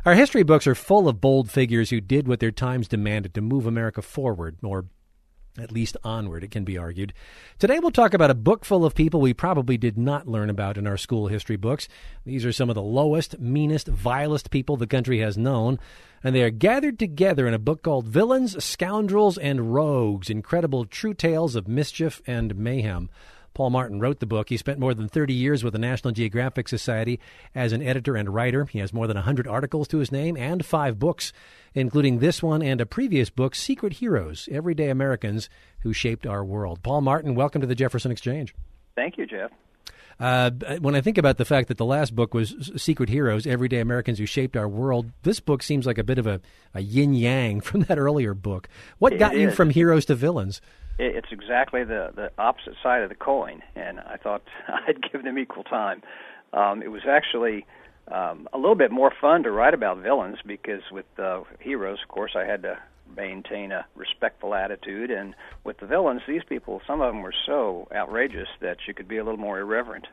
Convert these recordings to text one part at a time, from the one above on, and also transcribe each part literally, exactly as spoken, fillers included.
Our history books are full of bold figures who did what their times demanded to move America forward, or at least onward, it can be argued. Today we'll talk about a book full of people we probably did not learn about in our school history books. These are some of the lowest, meanest, vilest people the country has known, and they are gathered together in a book called Villains, Scoundrels, and Rogues, Incredible True Tales of Mischief and Mayhem. Paul Martin wrote the book. He spent more than thirty years with the National Geographic Society as an editor and writer. He has more than one hundred articles to his name and five books, including this one and a previous book, Secret Heroes, Everyday Americans Who Shaped Our World. Paul Martin, welcome to the Jefferson Exchange. Thank you, Jeff. Uh, when I think about the fact that the last book was Secret Heroes, Everyday Americans Who Shaped Our World, this book seems like a bit of a, a yin-yang from that earlier book. What It got you is. from heroes to villains? It's exactly the, the opposite side of the coin, and I thought I'd give them equal time. Um, it was actually um, a little bit more fun to write about villains because with uh, heroes, of course, I had to maintain a respectful attitude, and with the villains, these people, some of them were so outrageous that you could be a little more irreverent.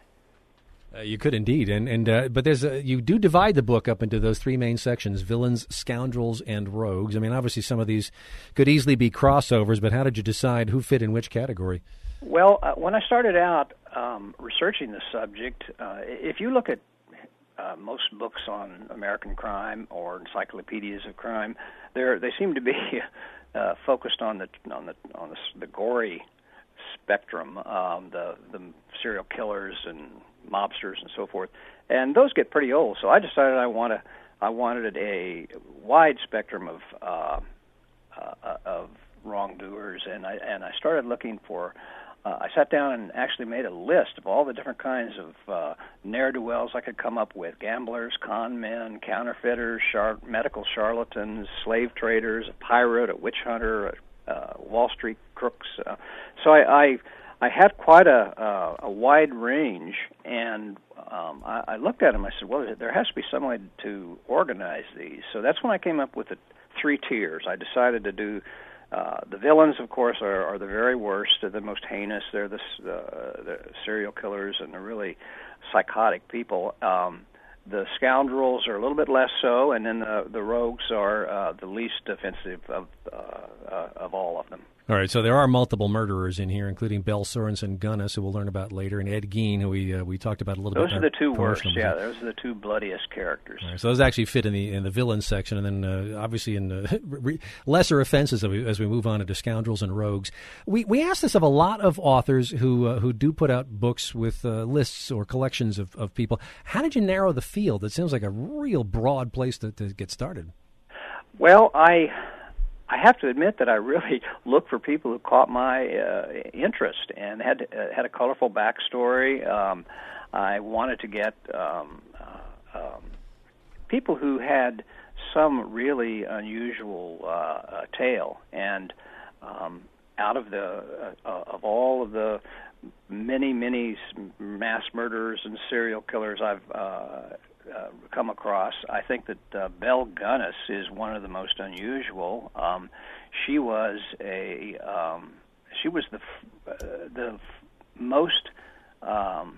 Uh, you could indeed, and and uh, but there's a, you do divide the book up into those three main sections: villains, scoundrels, and rogues. I mean, obviously, some of these could easily be crossovers, but how did you decide who fit in which category? Well, uh, when I started out um, researching the subject, uh, if you look at uh, most books on American crime or encyclopedias of crime, they they seem to be uh, focused on the on the on the, the gory spectrum, um, the the serial killers and mobsters and so forth, and those get pretty old. So I decided I want to, I wanted a wide spectrum of uh, uh, of wrongdoers, and I and I started looking for. Uh, I sat down and actually made a list of all the different kinds of uh, ne'er-do-wells I could come up with: gamblers, con men, counterfeiters, char- medical charlatans, slave traders, a pirate, a witch hunter, a, uh, Wall Street crooks. Uh, so I. I I had quite a uh, a wide range, and um, I, I looked at them. I said, "Well, there has to be some way to organize these." So that's when I came up with the three tiers. I decided to do uh, the villains, of course, are, are the very worst, they're the most heinous. They're the, uh, the serial killers and the really psychotic people. Um, the scoundrels are a little bit less so, and then the, the rogues are uh, the least offensive of uh, uh, of all of them. All right, so there are multiple murderers in here, including Belle Sorensen Gunnis, who we'll learn about later, and Ed Gein, who we uh, we talked about a little those bit. Those are the two worst, music. yeah. Those are the two bloodiest characters. Right, so those actually fit in the in the villain section, and then uh, obviously in the re- lesser offenses as we, as we move on into scoundrels and rogues. We we ask this of a lot of authors who uh, who do put out books with uh, lists or collections of, of people. How did you narrow the field? It seems like a real broad place to, to get started. Well, I. I have to admit that I really looked for people who caught my uh, interest and had uh, had a colorful backstory. Um, I wanted to get um, uh, um, people who had some really unusual uh, uh, tale, and um, out of the uh, of all of the many many mass murderers and serial killers I've uh, Uh, come across, I think that uh, Belle Gunnis is one of the most unusual. Um, she was a um, she was the f- uh, the f- most um,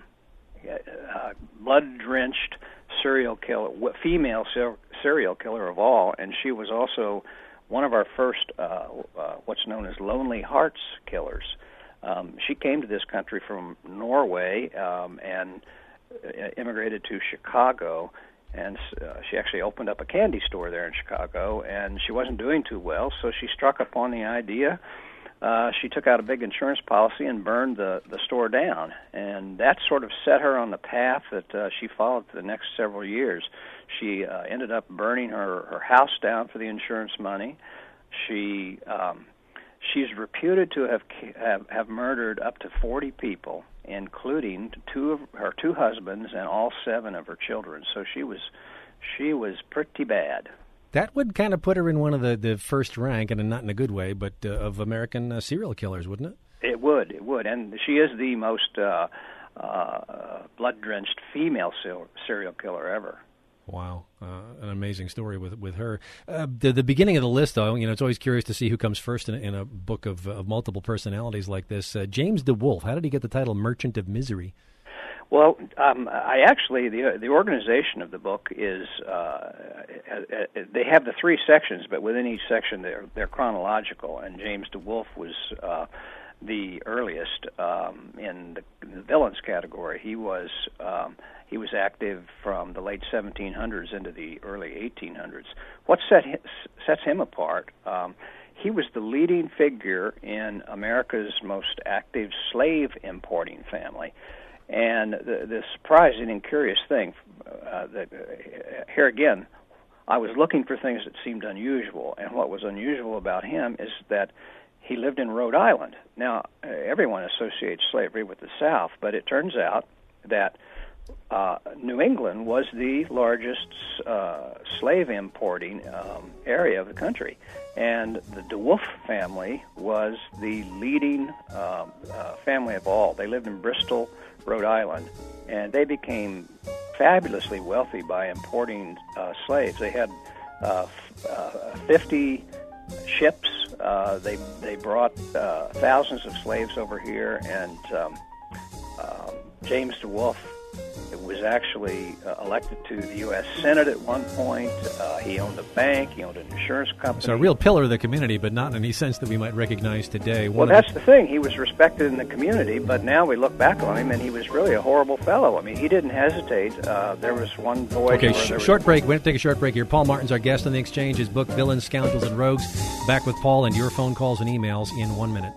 uh, blood-drenched serial killer, female ser- serial killer of all, and she was also one of our first uh, uh, what's known as Lonely Hearts killers. Um, she came to this country from Norway um, and immigrated to Chicago, and uh, she actually opened up a candy store there in Chicago, and she wasn't doing too well, so she struck upon the idea. Uh, she took out a big insurance policy and burned the, the store down, and that sort of set her on the path that uh, she followed for the next several years. She uh, ended up burning her, her house down for the insurance money. She um, she's reputed to have, have have murdered up to forty people, including two of her two husbands and all seven of her children. So she was she was pretty bad. That would kind of put her in one of the, the first rank, and not in a good way, but uh, of American uh, serial killers, wouldn't it? It would, it would. And she is the most uh, uh, blood-drenched female serial killer ever. Wow, uh, an amazing story with with her. Uh, the, the beginning of the list, though, you know, it's always curious to see who comes first in, in a book of, of multiple personalities like this. Uh, James DeWolf, how did he get the title Merchant of Misery? Well, um, I actually the the organization of the book is uh, they have the three sections, but within each section they're they're chronological. And James DeWolf was uh, the earliest um, in, the, in the villains category. He was um, he was active from the late seventeen hundreds into the early eighteen hundreds. What set his, sets him apart? Um, he was the leading figure in America's most active slave importing family. And the, the surprising and curious thing, uh, that uh, here again, I was looking for things that seemed unusual, and what was unusual about him is that he lived in Rhode Island. Now, uh, everyone associates slavery with the South, but it turns out that uh, New England was the largest uh, slave importing um, area of the country, and the DeWolf family was the leading uh, uh, family of all. They lived in Bristol, Rhode Island, and they became fabulously wealthy by importing uh, slaves. They had uh, f- uh, fifty ships. Uh, they they brought uh, thousands of slaves over here, and um, um, James DeWolf was actually uh, elected to the U S Senate at one point. Uh, he owned a bank. He owned an insurance company. So a real pillar of the community, but not in any sense that we might recognize today. One well, that's the... the thing. He was respected in the community, but now we look back on him, and he was really a horrible fellow. I mean, he didn't hesitate. Uh, there was one voyage... Okay, sh- short was... break. We're going to take a short break here. Paul Martin's our guest on The Exchange. His book, Villains, Scoundrels, and Rogues. Back with Paul and your phone calls and emails in one minute.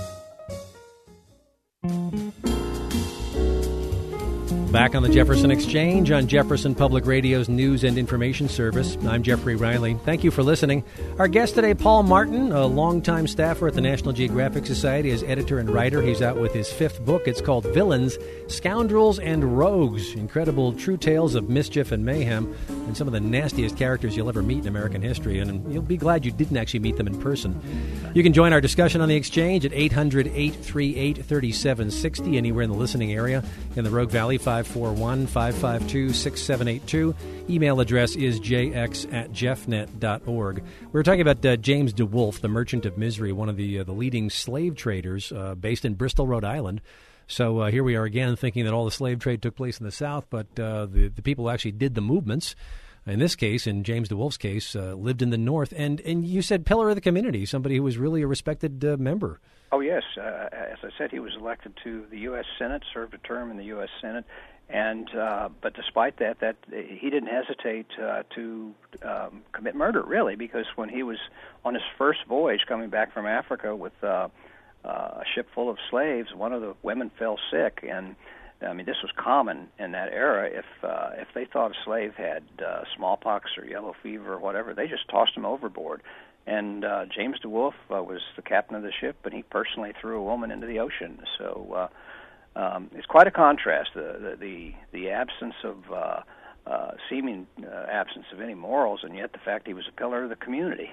Back on the Jefferson Exchange on Jefferson Public Radio's News and Information Service. I'm Jeffrey Riley. Thank you for listening. Our guest today, Paul Martin, a longtime staffer at the National Geographic Society as editor and writer. He's out with his fifth book. It's called Villains, Scoundrels, and Rogues. Incredible true tales of mischief and mayhem and some of the nastiest characters you'll ever meet in American history. And you'll be glad you didn't actually meet them in person. You can join our discussion on the Exchange at eight hundred, eight three eight, three seven six zero, anywhere in the listening area. In the Rogue Valley, five four one, five five two, six seven eight two. Email address is j x at jeffnet dot org. We were talking about uh, James DeWolf, the Merchant of Misery, one of the uh, the leading slave traders uh, based in Bristol, Rhode Island. So uh, here we are again thinking that all the slave trade took place in the South, but uh, the, the people who actually did the movements, in this case, in James DeWolf's case, uh, lived in the North. And, and you said pillar of the community, somebody who was really a respected uh, member. Oh, yes. Uh, as I said, he was elected to the U S Senate, served a term in the U S Senate. And uh, but despite that, that he didn't hesitate uh, to um, commit murder, really, because when he was on his first voyage coming back from Africa with uh, uh, a ship full of slaves, one of the women fell sick, and I mean this was common in that era. If uh, if they thought a slave had uh, smallpox or yellow fever or whatever, they just tossed him overboard. And uh, James DeWolf uh, was the captain of the ship, and he personally threw a woman into the ocean. So. Uh, Um, it's quite a contrast, the the the, the absence of uh, uh, seeming uh, absence of any morals, and yet the fact he was a pillar of the community.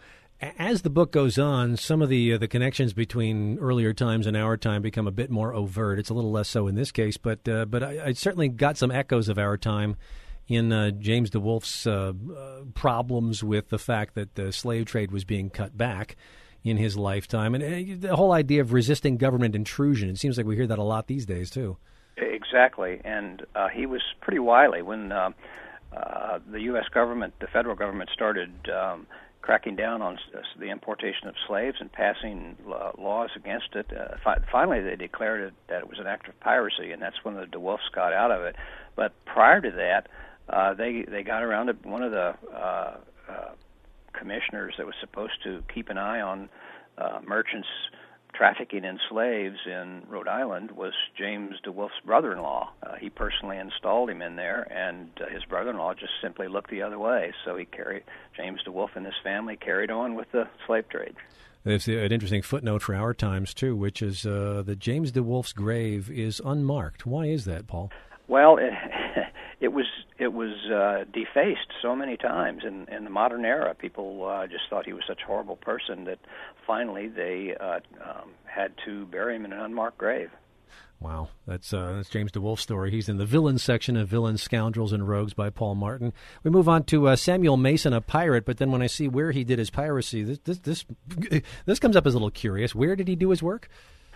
As the book goes on, some of the uh, the connections between earlier times and our time become a bit more overt. It's a little less so in this case, but uh, but I, I certainly got some echoes of our time in uh, James DeWolf's uh, uh, problems with the fact that the slave trade was being cut back in his lifetime, and uh, the whole idea of resisting government intrusion. It seems like we hear that a lot these days, too. Exactly, and uh, he was pretty wily. When uh, uh, the U S government, the federal government, started um, cracking down on the importation of slaves and passing uh, laws against it, uh, fi- finally they declared it, that it was an act of piracy, and that's when the DeWolfs got out of it. But prior to that, uh, they, they got around it. One of the uh, uh, commissioners that was supposed to keep an eye on uh, merchants trafficking in slaves in Rhode Island was James DeWolf's brother-in-law. Uh, he personally installed him in there, and uh, his brother-in-law just simply looked the other way. So he carried James DeWolf and his family carried on with the slave trade. There's an interesting footnote for our times, too, which is uh, that James DeWolf's grave is unmarked. Why is that, Paul? Well, it, it was it was uh, defaced so many times in, in the modern era. People uh, just thought he was such a horrible person that finally they uh, um, had to bury him in an unmarked grave. Wow, that's uh, that's James DeWolf's story. He's in the Villains section of Villains, Scoundrels, and Rogues by Paul Martin. We move on to uh, Samuel Mason, a pirate, but then when I see where he did his piracy, this this this, this comes up as a little curious. Where did he do his work?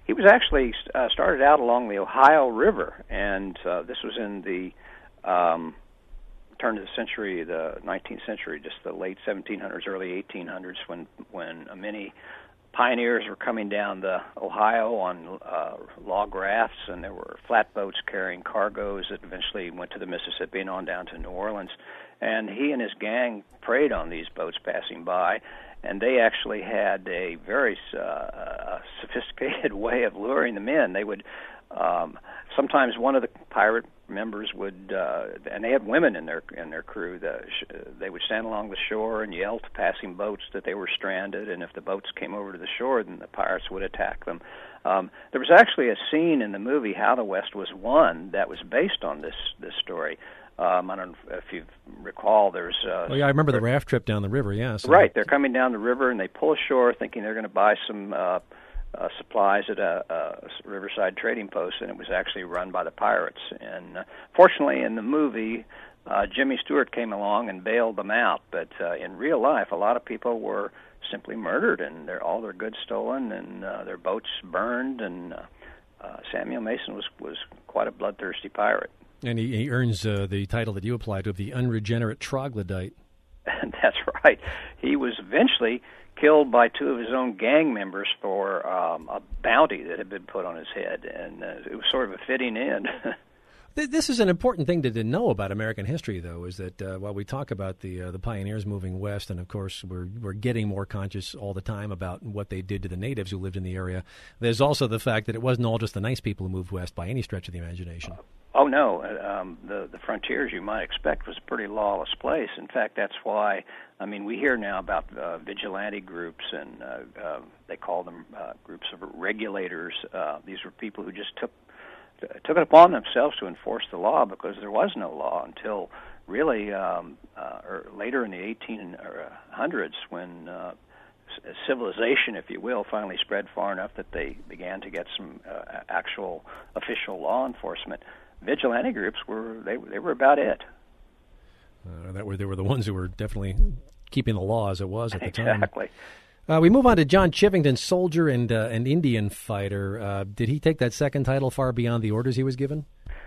he was actually uh, started out along the Ohio River, and uh, this was in the um, turn of the century, the nineteenth century, just the late seventeen hundreds, early eighteen hundreds, when when uh, many pioneers were coming down the Ohio on uh, log rafts, and there were flatboats carrying cargoes that eventually went to the Mississippi and on down to New Orleans. And he and his gang preyed on these boats passing by, and they actually had a very uh, sophisticated way of luring them in. They would um, sometimes one of the pirate members would, uh, and they had women in their in their crew. The, they would stand along the shore and yell to passing boats that they were stranded, and if the boats came over to the shore, then the pirates would attack them. Um, there was actually a scene in the movie How the West Was Won that was based on this this story. Um, I don't know if you recall. There's. Uh, oh yeah, I remember the raft trip down the river. Yeah. So. Right, they're coming down the river and they pull ashore, thinking they're going to buy some uh, uh, supplies at a, a riverside trading post, and it was actually run by the pirates. And uh, fortunately, in the movie, uh, Jimmy Stewart came along and bailed them out. But uh, in real life, a lot of people were simply murdered, and their all their goods stolen, and uh, their boats burned. And uh, uh, Samuel Mason was was quite a bloodthirsty pirate. And he, he earns uh, the title that you applied to, the unregenerate troglodyte. That's right. He was eventually killed by two of his own gang members for um, a bounty that had been put on his head, and uh, it was sort of a fitting end. This is an important thing to, to know about American history, though, is that uh, while we talk about the uh, the pioneers moving west, and of course we're we're getting more conscious all the time about what they did to the natives who lived in the area, there's also the fact that it wasn't all just the nice people who moved west by any stretch of the imagination. Uh, Oh, no. Um, the, the frontier, as you might expect, was a pretty lawless place. In fact, that's why, I mean, we hear now about uh, vigilante groups, and uh, uh, they call them uh, groups of regulators. Uh, these were people who just took took it upon themselves to enforce the law because there was no law until really um, uh, or later in the eighteen hundreds when uh, civilization, if you will, finally spread far enough that they began to get some uh, actual official law enforcement. Vigilante groups were they they were about it. Uh, that were they were the ones who were definitely keeping the law as it was at the exactly. time. Exactly. Uh, we move on to John Chivington, soldier and uh, an Indian fighter. Uh, did he take that second title far beyond the orders he was given?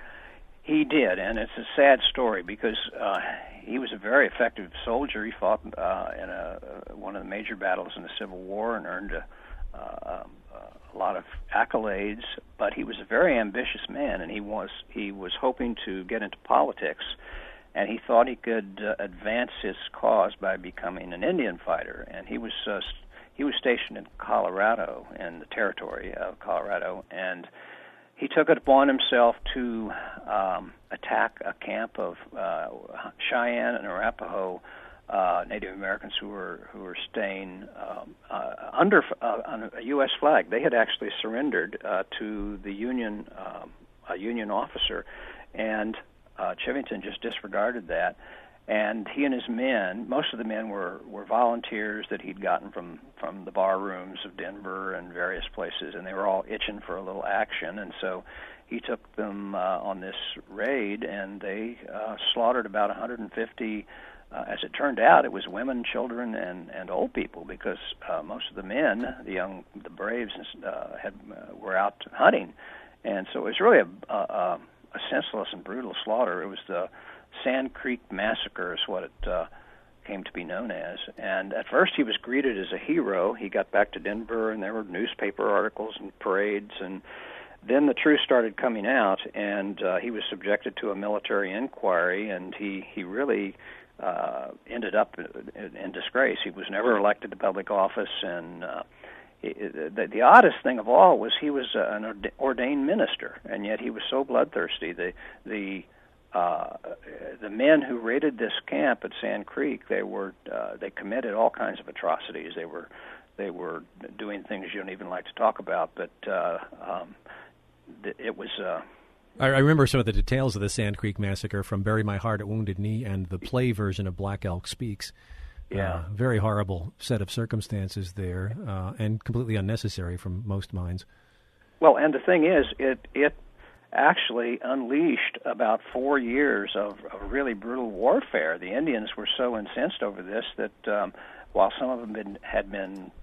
He did, and it's a sad story because uh, he was a very effective soldier. He fought uh, in a, uh, one of the major battles in the Civil War and earned a, uh, a lot of accolades. But he was a very ambitious man, and he was he was hoping to get into politics, and he thought he could uh, advance his cause by becoming an Indian fighter. And he was uh, he was stationed in Colorado, in the territory of Colorado, and he took it upon himself to um, attack a camp of uh, Cheyenne and Arapaho uh, Native Americans who were who were staying um, uh, under uh, on a U S flag. They had actually surrendered uh, to the Union um, a Union officer, and uh, Chivington just disregarded that. And he and his men, most of the men were, were volunteers that he'd gotten from, from the bar rooms of Denver and various places, and they were all itching for a little action. And so he took them uh, on this raid, and they uh, slaughtered about one hundred fifty. Uh, as it turned out, it was women, children, and, and old people, because uh, most of the men, the young, the braves, uh, had uh, were out hunting. And so it was really a, a, a senseless and brutal slaughter. It was the Sand Creek Massacre is what it uh, came to be known as. And at first he was greeted as a hero. He got back to Denver, and there were newspaper articles and parades. And then the truth started coming out, and uh, he was subjected to a military inquiry, and he, he really uh, ended up in, in disgrace. He was never elected to public office, and uh, he, the, the oddest thing of all was he was uh, an ordained minister, and yet he was so bloodthirsty. The the Uh, the men who raided this camp at Sand Creek, they were uh, they committed all kinds of atrocities. They were they were doing things you don't even like to talk about. But uh, um, th- it was. Uh, I, I remember some of the details of the Sand Creek Massacre from "Bury My Heart at Wounded Knee" and the play version of Black Elk Speaks. Yeah, uh, very horrible set of circumstances there, uh, and completely unnecessary from most minds. Well, and the thing is, it it. actually unleashed about four years of, of really brutal warfare. The Indians were so incensed over this that um, while some of them been, had been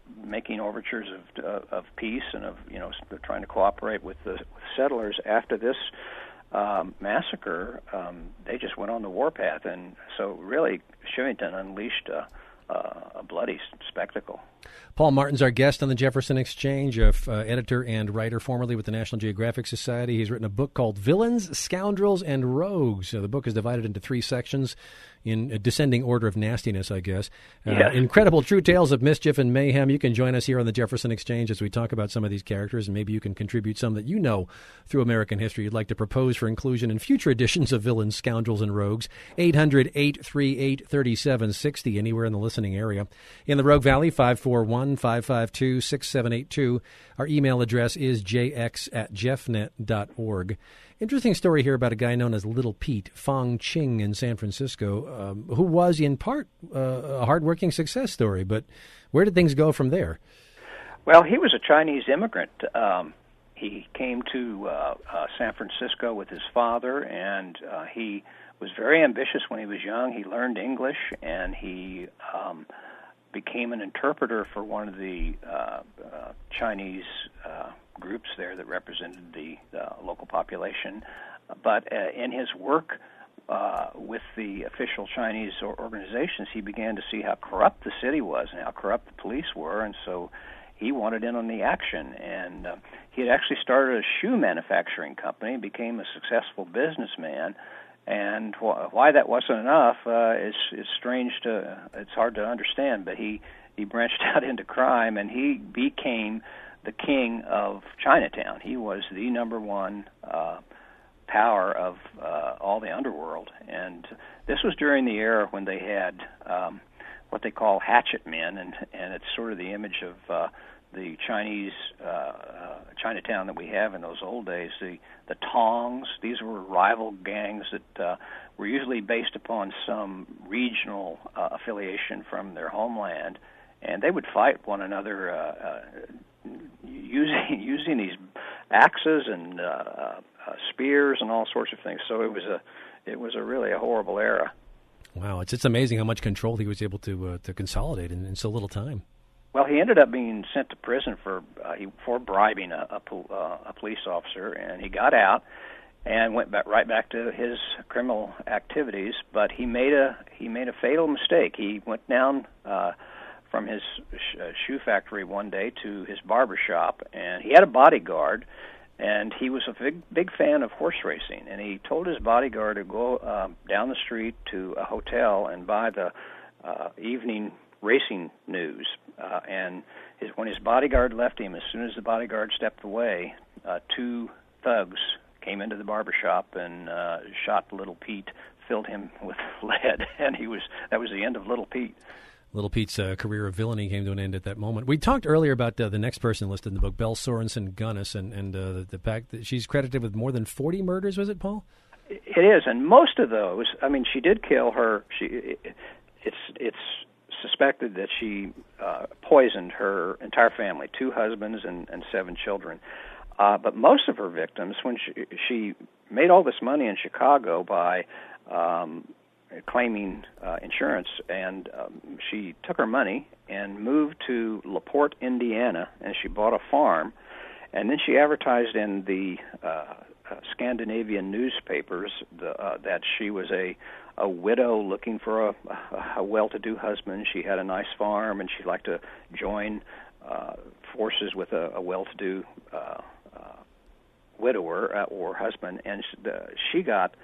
making overtures of uh, of peace and of you know trying to cooperate with the with settlers. After this um, massacre, um, they just went on the warpath, and so really Chivington unleashed a, a bloody spectacle. Paul Martin's our guest on the Jefferson Exchange, a uh, editor and writer formerly with the National Geographic Society. He's written a book called Villains, Scoundrels, and Rogues. Uh, the book is divided into three sections in a descending order of nastiness, I guess. Uh, yes. Incredible true tales of mischief and mayhem. You can join us here on the Jefferson Exchange as we talk about some of these characters, and maybe you can contribute some that you know through American history you'd like to propose for inclusion in future editions of Villains, Scoundrels, and Rogues. eight hundred, eight three eight, three seven six zero, anywhere in the listening area. In the Rogue Valley, five four one, five five two, six seven eight two. Our email address is j x at jeffnet dot org. Interesting story here about a guy known as Little Pete, Fong Ching in San Francisco, um, who was in part uh, a hardworking success story. But where did things go from there? Well, he was a Chinese immigrant. Um, he came to uh, uh, San Francisco with his father, and uh, he was very ambitious when he was young. He learned English, and he um, became an interpreter for one of the uh, uh, Chinese uh, groups there that represented the uh, local population. But uh, in his work uh, with the official Chinese organizations, he began to see how corrupt the city was and how corrupt the police were, and so he wanted in on the action. And uh, he had actually started a shoe manufacturing company, became a successful businessman. And wh- why that wasn't enough uh, is is strange to it's hard to understand. But he he branched out into crime, and he became the king of Chinatown. He was the number one uh, power of uh, all the underworld. And this was during the era when they had um, what they call hatchet men, and and it's sort of the image of uh, the Chinese uh, uh, Chinatown that we have in those old days. The the Tongs, these were rival gangs that uh, were usually based upon some regional uh, affiliation from their homeland, and they would fight one another uh, uh, using using these axes and uh, uh, spears and all sorts of things. So it was a it was a really a horrible era. Wow, it's it's amazing how much control he was able to uh, to consolidate in, in so little time. Well, he ended up being sent to prison for uh, he, for bribing a, a, uh, a police officer, and he got out and went back, right back to his criminal activities. But he made a he made a fatal mistake. He went down uh, from his sh- uh, shoe factory one day to his barber shop, and he had a bodyguard, and he was a big big fan of horse racing. And he told his bodyguard to go uh, down the street to a hotel and buy the uh, evening racing news. Uh, and his, when his bodyguard left him, as soon as the bodyguard stepped away, uh, two thugs came into the barbershop and uh, shot Little Pete, filled him with lead, and he was that was the end of Little Pete. Little Pete's uh, career of villainy came to an end at that moment. We talked earlier about uh, the next person listed in the book, Belle Sorensen Gunnis, and, and uh, the, the fact that she's credited with more than forty murders, was it, Paul? It is, and most of those, I mean, she did kill her. She, it, it's it's suspected that she uh, poisoned her entire family, two husbands and, and seven children. Uh, but most of her victims, when she, she made all this money in Chicago by um, claiming uh, insurance, and um, she took her money and moved to LaPorte, Indiana, and she bought a farm, and then she advertised in the uh, uh, Scandinavian newspapers the, uh, that she was a a widow looking for a, a well-to-do husband. She had a nice farm, and she'd like to join uh, forces with a, a well-to-do uh, uh, widower uh, or husband. And she got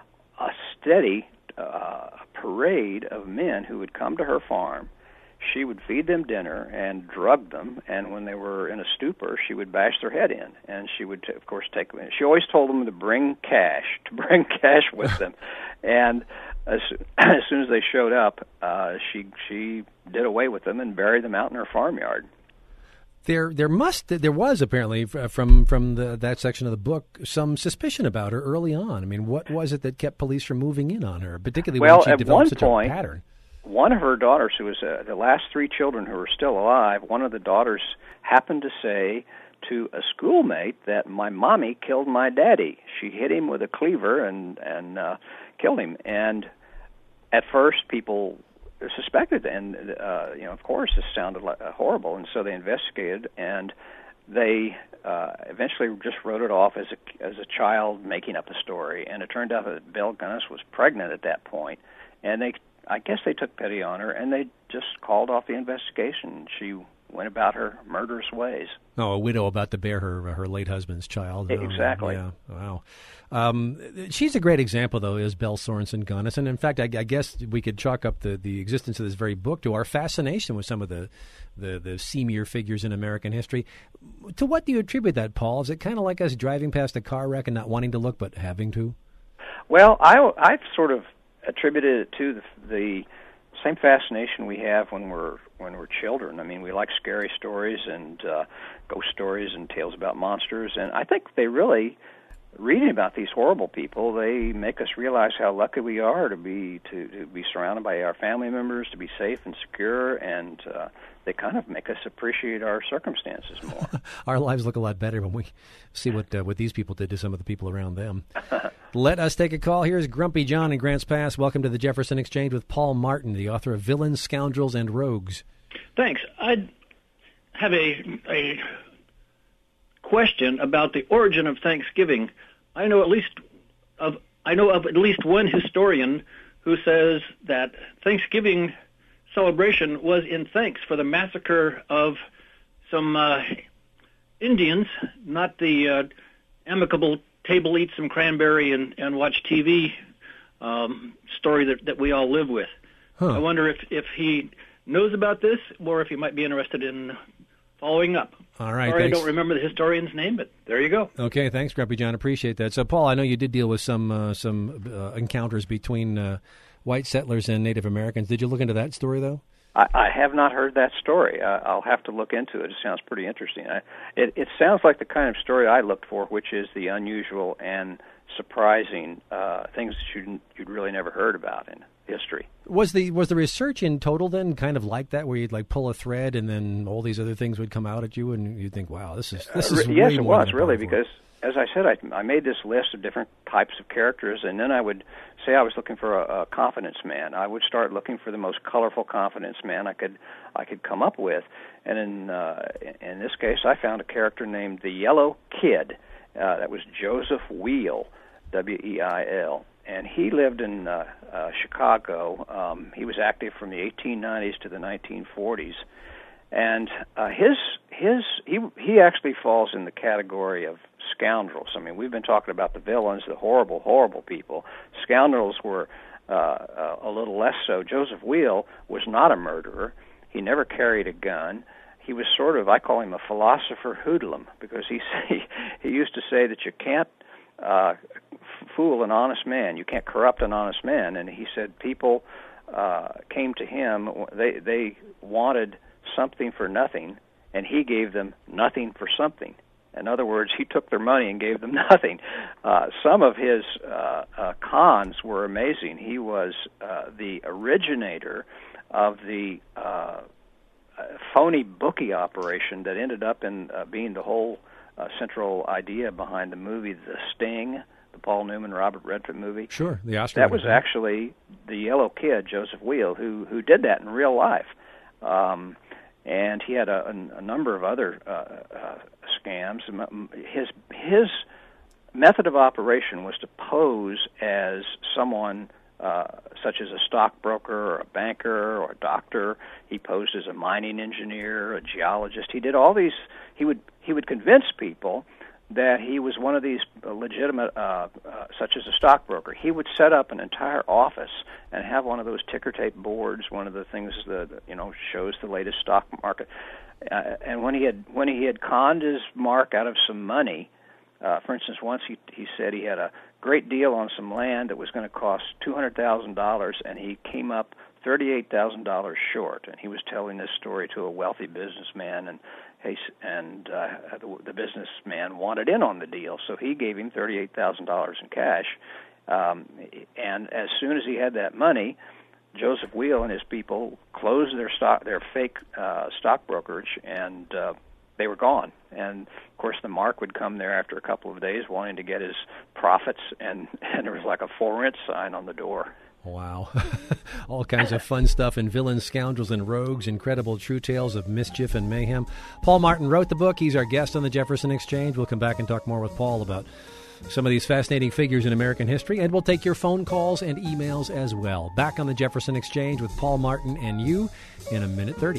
a steady uh, parade of men who would come to her farm. She would feed them dinner and drug them, and when they were in a stupor, she would bash their head in. And she would, of course, take them. She always told them to bring cash, to bring cash with them. And as, as soon as they showed up, uh, she she did away with them and buried them out in her farmyard. There, there must, there was apparently from from the, that section of the book some suspicion about her early on. I mean, what was it that kept police from moving in on her, particularly well, when she at developed one such point, a pattern? One of her daughters, who was uh, the last three children who were still alive, one of the daughters happened to say to a schoolmate that my mommy killed my daddy. She hit him with a cleaver and and uh, killed him. And at first, people suspected, and uh, you know, of course, this sounded like, uh, horrible, and so they investigated, and they uh, eventually just wrote it off as a as a child making up a story, and it turned out that Belle Gunness was pregnant at that point, and they, I guess, they took pity on her, and they just called off the investigation. She went about her murderous ways. Oh, a widow about to bear her her late husband's child. Exactly. Oh, yeah. Wow. Um, she's a great example, though, is Belle Sorensen Gunness. And in fact, I, I guess we could chalk up the, the existence of this very book to our fascination with some of the, the, the seamier figures in American history. To what do you attribute that, Paul? Is it kind of like us driving past a car wreck and not wanting to look but having to? Well, I, I've sort of attributed it to the, the same fascination we have when we're when we're children. I mean, we like scary stories and uh, ghost stories and tales about monsters, and I think they really, reading about these horrible people, they make us realize how lucky we are to be to, to be surrounded by our family members, to be safe and secure, and uh, they kind of make us appreciate our circumstances more. Our lives look a lot better when we see what uh, what these people did to some of the people around them. Let us take a call. Here's Grumpy John in Grants Pass. Welcome to the Jefferson Exchange with Paul Martin, the author of Villains, Scoundrels, and Rogues. Thanks. I have a a question about the origin of Thanksgiving. I know at least of I know of at least one historian who says that Thanksgiving celebration was in thanks for the massacre of some uh, Indians, not the uh, amicable table eat some cranberry and, and watch T V um, story that, that we all live with. Huh. I wonder if, if he knows about this or if he might be interested in following up. All right. Sorry, thanks. I don't remember the historian's name, but there you go. Okay, thanks, Grumpy John. Appreciate that. So, Paul, I know you did deal with some uh, some uh, encounters between uh, white settlers and Native Americans. Did you look into that story, though? I, I have not heard that story. Uh, I'll have to look into it. It sounds pretty interesting. I, it, it sounds like the kind of story I looked for, which is the unusual and surprising uh, things that you'd, you'd really never heard about in history. Was the was the research in total then kind of like that, where you'd like pull a thread and then all these other things would come out at you, and you'd think, "Wow, this is this is uh, yes, way it more was than really for. because." As I said, I, I made this list of different types of characters, and then I would say I was looking for a, a confidence man. I would start looking for the most colorful confidence man I could I could come up with, and in uh, in this case, I found a character named the Yellow Kid. Uh, that was Joseph Weil, W E I L, and he lived in uh, uh, Chicago. Um, he was active from the eighteen nineties to the nineteen forties. And uh, his his he he actually falls in the category of scoundrels. I mean, we've been talking about the villains, the horrible, horrible people. Scoundrels were uh, uh, a little less so. Joseph Weil was not a murderer. He never carried a gun. He was sort of, I call him a philosopher hoodlum, because he he, he used to say that you can't uh, fool an honest man, you can't corrupt an honest man. And he said people uh, came to him, they they wanted something for nothing, and he gave them nothing for something. In other words, he took their money and gave them nothing. Uh, some of his uh, uh, cons were amazing. He was uh, the originator of the uh, phony bookie operation that ended up in uh, being the whole uh, central idea behind the movie The Sting, the Paul Newman, Robert Redford movie. Sure, the Oscar. That was actually the Yellow Kid, Joseph Weil, who who did that in real life. Um, and he had a, a, a number of other uh, uh, scams. His his method of operation was to pose as someone uh, such as a stockbroker or a banker or a doctor. He posed as a mining engineer, a geologist. He did all these. He would he would convince people that he was one of these legitimate, uh, uh, such as a stockbroker. He would set up an entire office and have one of those ticker tape boards, one of the things that, you know, shows the latest stock market. Uh, and when he had when he had conned his mark out of some money, uh, for instance, once he he said he had a great deal on some land that was going to cost two hundred thousand dollars, and he came up thirty-eight thousand dollars short. And he was telling this story to a wealthy businessman, and and uh, the, the businessman wanted in on the deal, so he gave him thirty-eight thousand dollars in cash. Um, and as soon as he had that money, Joseph Weil and his people closed their stock, their fake uh, stock brokerage, and uh, they were gone. And of course, the mark would come there after a couple of days, wanting to get his profits, and, and there was like a for rent sign on the door. Wow. All kinds of fun stuff in Villains, Scoundrels, and Rogues, incredible true tales of mischief and mayhem. Paul Martin wrote the book. He's our guest on the Jefferson Exchange. We'll come back and talk more with Paul about some of these fascinating figures in American history, and we'll take your phone calls and emails as well. Back on the Jefferson Exchange with Paul Martin and you in a minute thirty.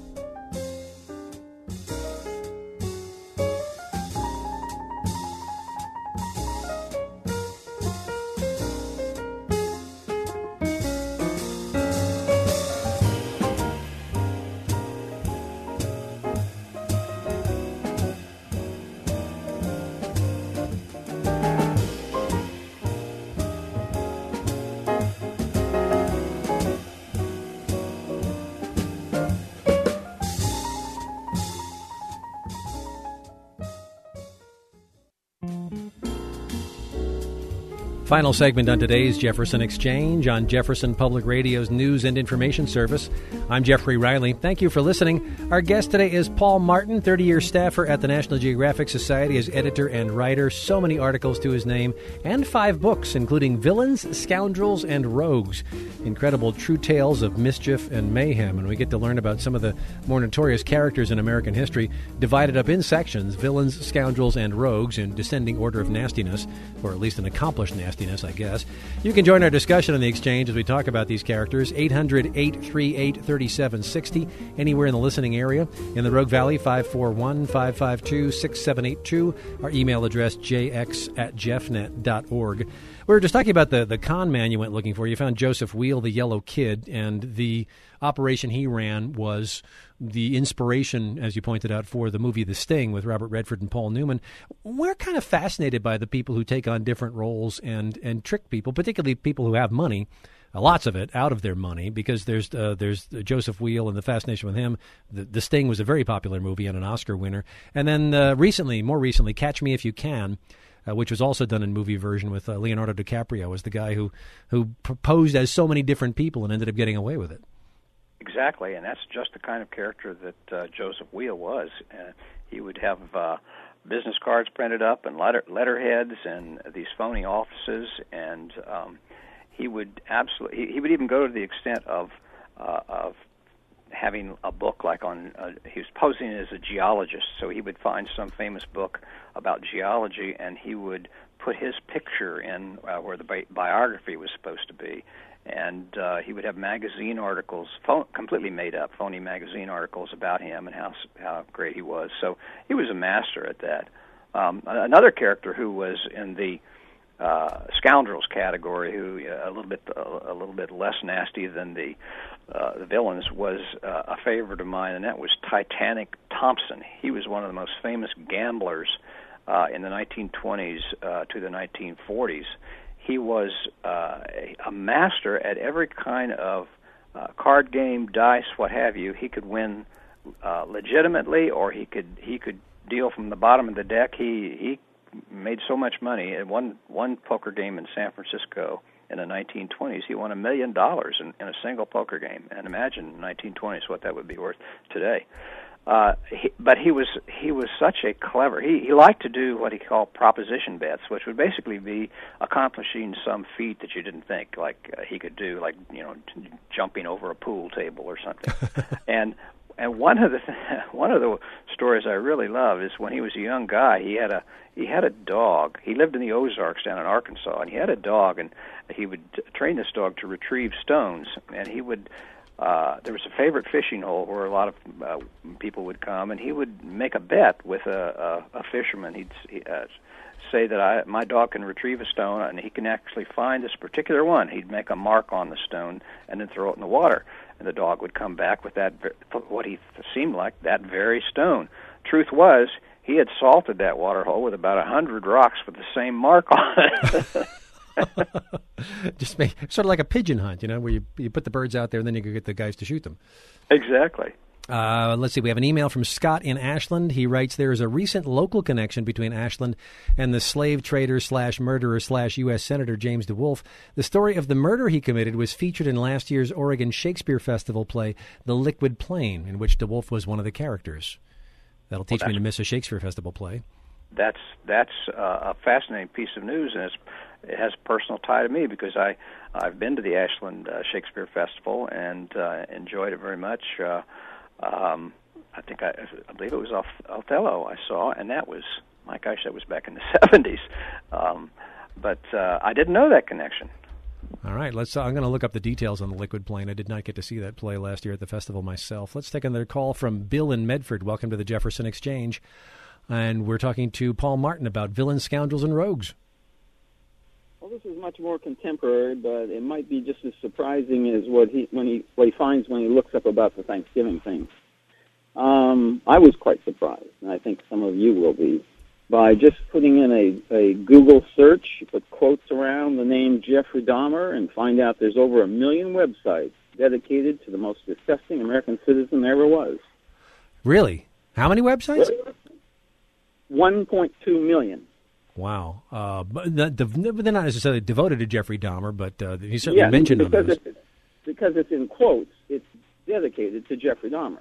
Final segment on today's Jefferson Exchange on Jefferson Public Radio's News and Information Service. I'm Jeffrey Riley. Thank you for listening. Our guest today is Paul Martin, thirty-year staffer at the National Geographic Society as editor and writer. So many articles to his name, and five books, including Villains, Scoundrels, and Rogues. Incredible true tales of mischief and mayhem. And we get to learn about some of the more notorious characters in American history, divided up in sections, Villains, Scoundrels, and Rogues, in descending order of nastiness, or at least an accomplished nastiness, I guess. You can join our discussion on the Exchange as we talk about these characters. eight hundred, eight three eight, three seven six zero, anywhere in the listening area. In the Rogue Valley, five four one, five five two, six seven eight two. Our email address, j x at jeffnet dot org. We were just talking about the, the con man you went looking for. You found Joseph Wheel, the Yellow Kid, and the operation he ran was the inspiration, as you pointed out, for the movie The Sting with Robert Redford and Paul Newman. We're kind of fascinated by the people who take on different roles and, and trick people, particularly people who have money, uh, lots of it, out of their money, because there's uh, there's Joseph Wheel and the fascination with him. The, the Sting was a very popular movie and an Oscar winner. And then uh, recently, more recently, Catch Me If You Can, Uh, which was also done in movie version with uh, Leonardo DiCaprio as the guy who, who proposed as so many different people and ended up getting away with it. Exactly, and that's just the kind of character that uh, Joseph Wheel was. Uh, he would have uh, business cards printed up and letter letterheads and these phony offices, and um, he would absolutely. He, he would even go to the extent of uh, of having a book like on. Uh, he was posing as a geologist, so he would find some famous book about geology, and he would put his picture in uh, where the bi- biography was supposed to be. And uh, he would have magazine articles, phone, completely made up, phony magazine articles about him and how how great he was. So he was a master at that. Um, another character who was in the uh, scoundrels category, who uh, a little bit uh, a little bit less nasty than the uh, the villains, was uh, a favorite of mine, and that was Titanic Thompson. He was one of the most famous gamblers uh, in the nineteen twenties uh, to the nineteen forties. He was uh, a master at every kind of uh, card game, dice, what have you. He could win uh, legitimately, or he could he could deal from the bottom of the deck. He he made so much money at one one poker game in San Francisco in the nineteen twenties. He won a million dollars in, in a single poker game, and imagine in the nineteen twenties what that would be worth today. Uh, he, but he was he was such a clever. He he liked to do what he called proposition bets, which would basically be accomplishing some feat that you didn't think like uh, he could do, like you know t- jumping over a pool table or something. and and one of the one of the stories I really love is when he was a young guy. He had a he had a dog. He lived in the Ozarks down in Arkansas, and he had a dog, and he would train this dog to retrieve stones, and he would. Uh, there was a favorite fishing hole where a lot of uh, people would come, and he would make a bet with a, a, a fisherman. He'd uh, say that I, my dog can retrieve a stone, and he can actually find this particular one. He'd make a mark on the stone and then throw it in the water, and the dog would come back with that what he seemed like that very stone. Truth was, he had salted that water hole with about a hundred rocks with the same mark on it. Just make sort of like a pigeon hunt, you know, where you you put the birds out there and then you can get the guys to shoot them. Exactly. Uh, let's see. We have an email from Scott in Ashland. He writes, there is a recent local connection between Ashland and the slave trader slash murderer slash U S Senator James DeWolf. The story of the murder he committed was featured in last year's Oregon Shakespeare Festival play, The Liquid Plain, in which DeWolf was one of the characters. That'll teach well, me to miss a Shakespeare Festival play. That's that's uh, a fascinating piece of news, and it's, it has a personal tie to me because I I've been to the Ashland uh, Shakespeare Festival and uh, enjoyed it very much. Uh, um, I think I, I believe it was Othello I saw, and that was, my gosh, that was back in the seventies. Um, but uh, I didn't know that connection. All right, let's. Uh, I'm going to look up the details on The Liquid Plain. I did not get to see that play last year at the festival myself. Let's take another call from Bill in Medford. Welcome to the Jefferson Exchange. And we're talking to Paul Martin about Villains, Scoundrels, and Rogues. Well, this is much more contemporary, but it might be just as surprising as what he when he what he finds when he looks up about the Thanksgiving thing. Um, I was quite surprised, and I think some of you will be, by just putting in a, a Google search, you put quotes around the name Jeffrey Dahmer, and find out there's over a million websites dedicated to the most disgusting American citizen there ever was. Really? How many websites? one point two million. Wow. Uh, but they're not necessarily devoted to Jeffrey Dahmer, but uh, he certainly yeah, mentioned because those. It's, because it's in quotes, it's dedicated to Jeffrey Dahmer.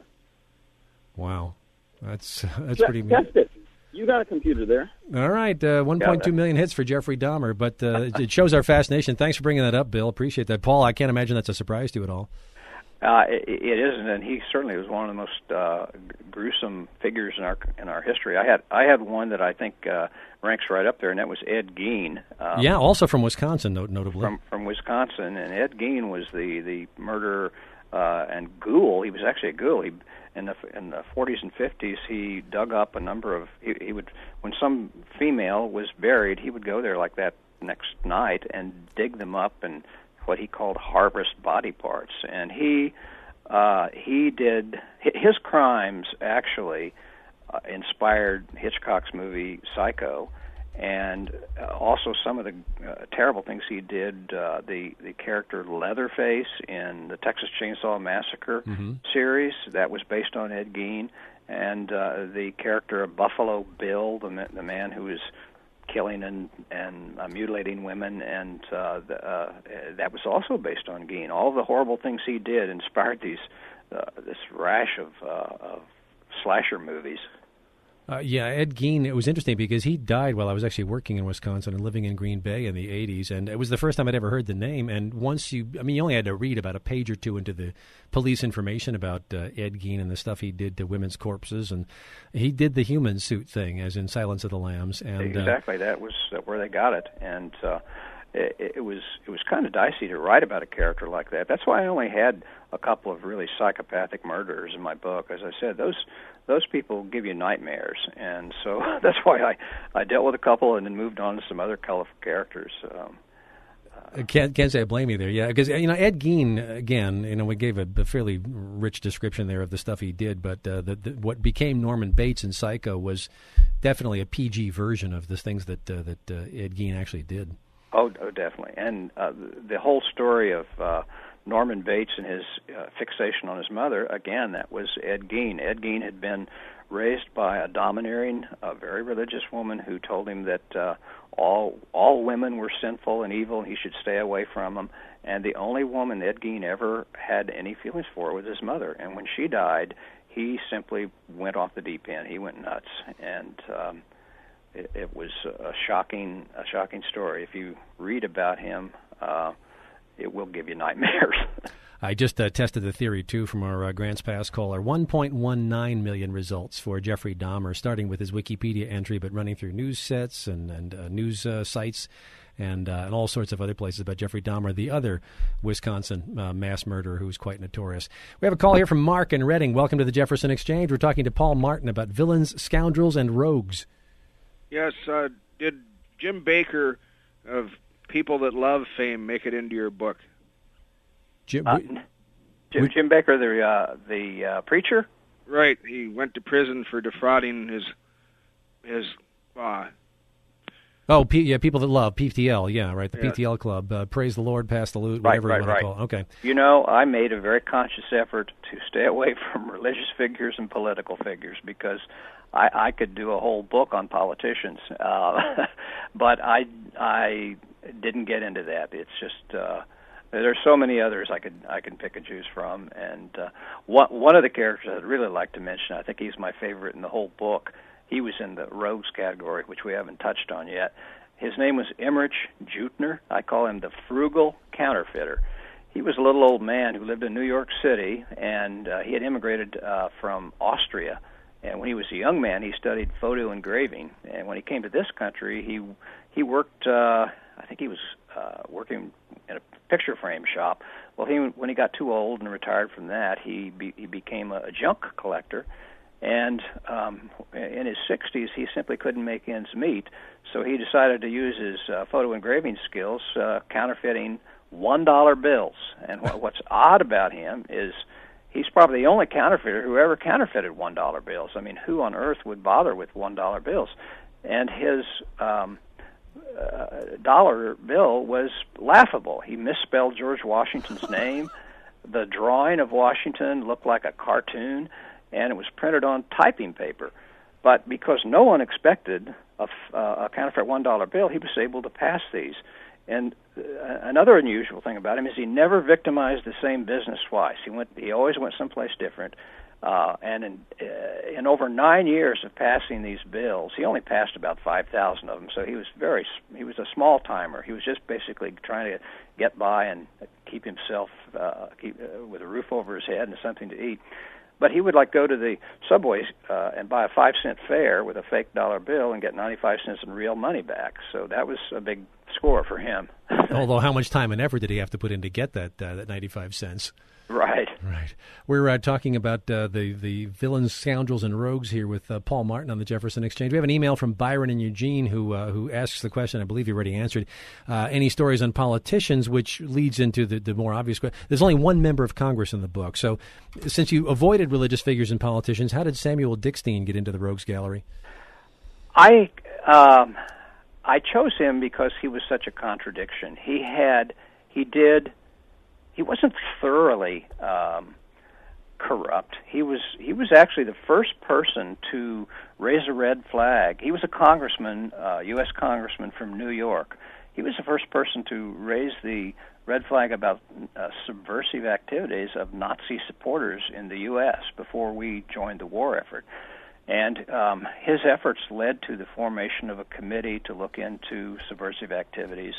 Wow. That's that's Just pretty... Test it. You got a computer there. All right, uh, one point two million hits for Jeffrey Dahmer, but uh, it shows our fascination. Thanks for bringing that up, Bill. Appreciate that. Paul, I can't imagine that's a surprise to you at all. Uh, it, it isn't, and he certainly was one of the most uh, gruesome figures in our in our history. I had I had one that I think uh, ranks right up there, and that was Ed Gein. Um, yeah, also from Wisconsin, not- notably. From from Wisconsin, and Ed Gein was the the murderer uh, and ghoul. He was actually a ghoul. He in the in the forties and fifties, he dug up a number of. He, he would when some female was buried, he would go there like that next night and dig them up and what he called harvest body parts. And he uh, he did his crimes actually uh, inspired Hitchcock's movie Psycho, and uh, also some of the uh, terrible things he did. Uh, the the character Leatherface in the Texas Chainsaw Massacre mm-hmm. series, that was based on Ed Gein, and uh, the character of Buffalo Bill, the the man who was killing and and uh, mutilating women, and uh, the, uh, that was also based on Gein. All the horrible things he did inspired these uh, this rash of, uh, of slasher movies. Uh, yeah, Ed Gein, it was interesting because he died while I was actually working in Wisconsin and living in Green Bay in the eighties, and it was the first time I'd ever heard the name. And once you, I mean, you only had to read about a page or two into the police information about uh, Ed Gein and the stuff he did to women's corpses, and he did the human suit thing, as in Silence of the Lambs. And exactly, uh, that was where they got it, and uh, it, it was it was kind of dicey to write about a character like that. That's why I only had a couple of really psychopathic murderers in my book. As I said, those. Those people give you nightmares, and so that's why I, I dealt with a couple and then moved on to some other colorful characters. Um, uh, can't can't say I blame you there, yeah, because you know Ed Gein, again, you know we gave a, a fairly rich description there of the stuff he did, but uh, the, the, what became Norman Bates in Psycho was definitely a P G version of the things that uh, that uh, Ed Gein actually did. Oh, oh definitely, and uh, the whole story of Uh, Norman Bates and his uh, fixation on his mother, again, that was Ed Gein. Ed Gein had been raised by a domineering, a very religious woman who told him that uh, all all women were sinful and evil and he should stay away from them. And the only woman Ed Gein ever had any feelings for was his mother. And when she died, he simply went off the deep end. He went nuts. And um, it, it was a shocking, a shocking story. If you read about him, uh, it will give you nightmares. I just uh, tested the theory, too, from our uh, Grants Pass caller. one point one nine million results for Jeffrey Dahmer, starting with his Wikipedia entry, but running through news sets and, and uh, news uh, sites and, uh, and all sorts of other places about Jeffrey Dahmer, the other Wisconsin uh, mass murderer who's quite notorious. We have a call here from Mark in Reading. Welcome to the Jefferson Exchange. We're talking to Paul Martin about villains, scoundrels, and rogues. Yes, uh, did Jim Baker of People That Love fame make it into your book? Jim, uh, Jim, Jim Baker, the uh, the uh, preacher? Right. He went to prison for defrauding his his. Uh, oh, P, yeah, People That Love, P T L, yeah, right, the yeah. P T L Club. Uh, Praise the Lord, Pass the Loot, Right, whatever right, you want right. to call it. Okay. You know, I made a very conscious effort to stay away from religious figures and political figures because I, I could do a whole book on politicians, uh, but I I didn't get into that. It's just uh, there's so many others I could I can pick and choose from, and uh, one one of the characters I'd really like to mention, I think he's my favorite in the whole book. He was in the rogues category, which we haven't touched on yet. His name was Emmerich Jutner. I call him the frugal counterfeiter. He was a little old man who lived in New York City, and uh, he had immigrated uh, from Austria. And when he was a young man, he studied photo engraving. And when he came to this country, he he worked. Uh, I think he was uh, working in a picture frame shop. Well, he when he got too old and retired from that, he be, he became a, a junk collector. And um, in his sixties, he simply couldn't make ends meet. So he decided to use his uh, photo engraving skills, uh, counterfeiting one dollar bills. And what, what's odd about him is he's probably the only counterfeiter who ever counterfeited one dollar bills. I mean, who on earth would bother with one dollar bills? And his um, uh, dollar bill was laughable. He misspelled George Washington's name. The drawing of Washington looked like a cartoon, and it was printed on typing paper. But because no one expected a, uh, a counterfeit one dollar bill, he was able to pass these. And uh, another unusual thing about him is he never victimized the same business twice. He went. He always went someplace different. Uh, and in, uh, in over nine years of passing these bills, he only passed about five thousand of them. So he was very. He was a small timer. He was just basically trying to get by and keep himself uh, keep, uh, with a roof over his head and something to eat. But he would like go to the subway uh, and buy a five cent fare with a fake dollar bill and get ninety-five cents in real money back. So that was a big score for him. Although, how much time and effort did he have to put in to get that uh, that ninety-five cents? Right. Right. We're uh, talking about uh, the, the villains, scoundrels, and rogues here with uh, Paul Martin on the Jefferson Exchange. We have an email from Byron in Eugene who uh, who asks the question, I believe you already answered, uh, any stories on politicians, which leads into the, the more obvious question. There's only one member of Congress in the book. So since you avoided religious figures and politicians, how did Samuel Dickstein get into the rogues gallery? I um, I chose him because he was such a contradiction. He had, he did... He wasn't thoroughly um, corrupt. He was he was actually the first person to raise a red flag. He was a congressman, uh, U S congressman from New York. He was the first person to raise the red flag about uh, subversive activities of Nazi supporters in the U S before we joined the war effort. And um, his efforts led to the formation of a committee to look into subversive activities.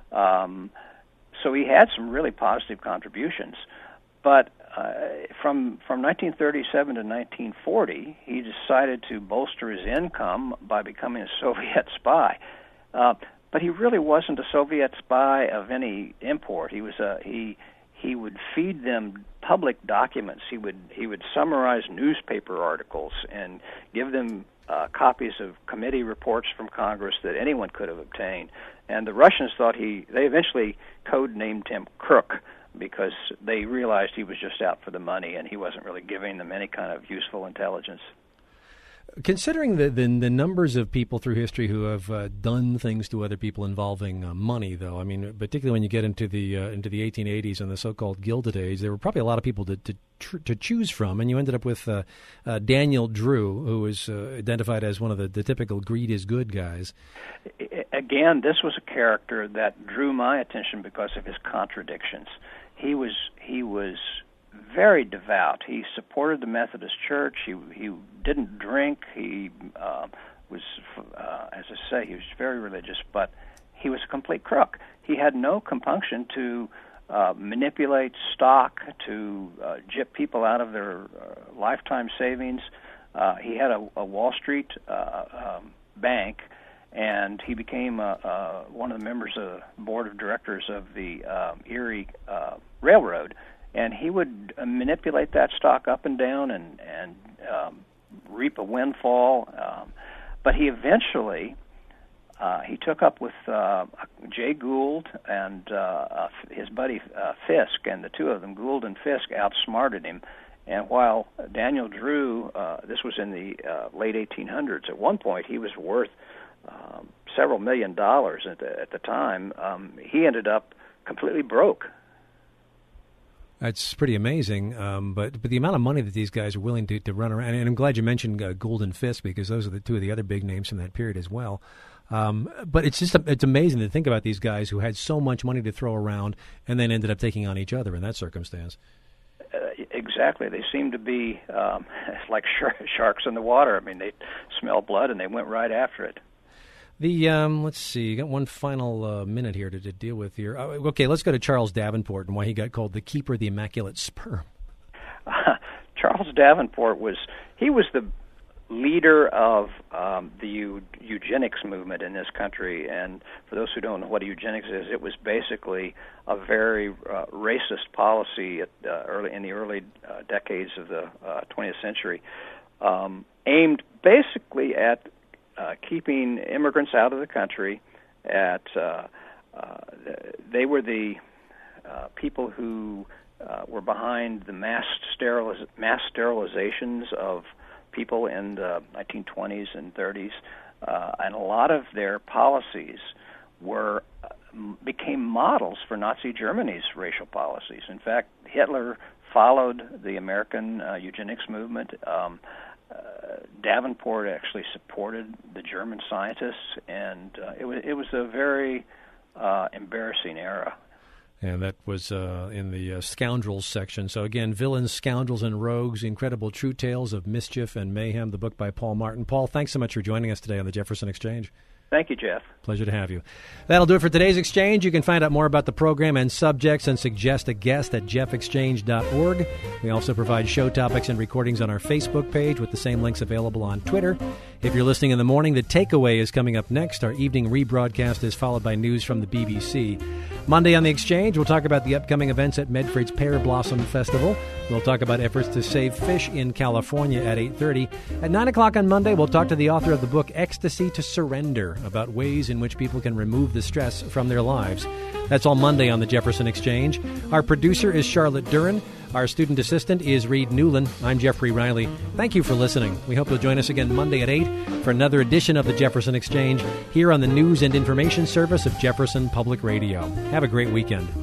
Um, So he had some really positive contributions. But uh, from from nineteen thirty-seven to nineteen forty, he decided to bolster his income by becoming a Soviet spy. Uh, but he really wasn't a Soviet spy of any import. He was a he he would feed them public documents. He would he would summarize newspaper articles and give them uh, copies of committee reports from Congress that anyone could have obtained. And the Russians thought he, they eventually code-named him Crook because they realized he was just out for the money and he wasn't really giving them any kind of useful intelligence. Considering the, the the numbers of people through history who have uh, done things to other people involving uh, money, though, I mean, particularly when you get into the uh, into the eighteen eighties and the so-called Gilded Age, there were probably a lot of people to to, tr- to choose from, and you ended up with uh, uh, Daniel Drew, who was uh, identified as one of the, the typical greed is good guys. Again, this was a character that drew my attention because of his contradictions. He was he was. very devout. He supported the Methodist Church. He he didn't drink. He uh, was, uh, as I say, he was very religious, but he was a complete crook. He had no compunction to uh, manipulate stock, to uh, gyp people out of their uh, lifetime savings. Uh, he had a, a Wall Street uh, um, bank, and he became uh, uh, one of the members of the board of directors of the uh, Erie uh, Railroad. And he would uh, manipulate that stock up and down and, and um, reap a windfall. Um, but he eventually, uh, he took up with uh, Jay Gould and uh, uh, his buddy uh, Fisk, and the two of them, Gould and Fisk, outsmarted him. And while Daniel Drew, uh, this was in the uh, late eighteen hundreds, at one point he was worth um, several million dollars at the, at the time, um, he ended up completely broke. That's pretty amazing, um, but but the amount of money that these guys are willing to, to run around, and I'm glad you mentioned uh, Gould and Fisk because those are the two of the other big names from that period as well. Um, but it's just it's amazing to think about these guys who had so much money to throw around and then ended up taking on each other in that circumstance. Uh, exactly, they seem to be um, like sh- sharks in the water. I mean, they smell blood and they went right after it. The um, let's see, got one final uh, minute here to, to deal with here. Uh, okay, let's go to Charles Davenport and why he got called the keeper of the immaculate sperm. Uh, Charles Davenport was he was the leader of um, the eu- eugenics movement in this country. And for those who don't know what eugenics is, it was basically a very uh, racist policy at, uh, early in the early uh, decades of the uh, twentieth century, um, aimed basically at uh, keeping immigrants out of the country. At uh, uh, they were the uh, people who uh, were behind the mass steriliz- mass sterilizations of people in the nineteen twenties and thirties, uh, and a lot of their policies were uh, became models for Nazi Germany's racial policies. In fact, Hitler followed the American uh, eugenics movement. Um, uh, Davenport actually supported the German scientists, and uh, it was it was a very uh, embarrassing era. And that was uh, in the uh, Scoundrels section. So again, Villains, Scoundrels, and Rogues, Incredible True Tales of Mischief and Mayhem, the book by Paul Martin. Paul, thanks so much for joining us today on the Jefferson Exchange. Thank you, Jeff. Pleasure to have you. That'll do it for today's Exchange. You can find out more about the program and subjects and suggest a guest at jeff exchange dot org. We also provide show topics and recordings on our Facebook page with the same links available on Twitter. If you're listening in the morning, The Takeaway is coming up next. Our evening rebroadcast is followed by news from the B B C. Monday on The Exchange, we'll talk about the upcoming events at Medford's Pear Blossom Festival. We'll talk about efforts to save fish in California at eight thirty. At nine o'clock on Monday, we'll talk to the author of the book Ecstasy to Surrender about ways in which people can remove the stress from their lives. That's all Monday on the Jefferson Exchange. Our producer is Charlotte Duran. Our student assistant is Reed Newland. I'm Jeffrey Riley. Thank you for listening. We hope you'll join us again Monday at eight for another edition of the Jefferson Exchange here on the News and Information Service of Jefferson Public Radio. Have a great weekend.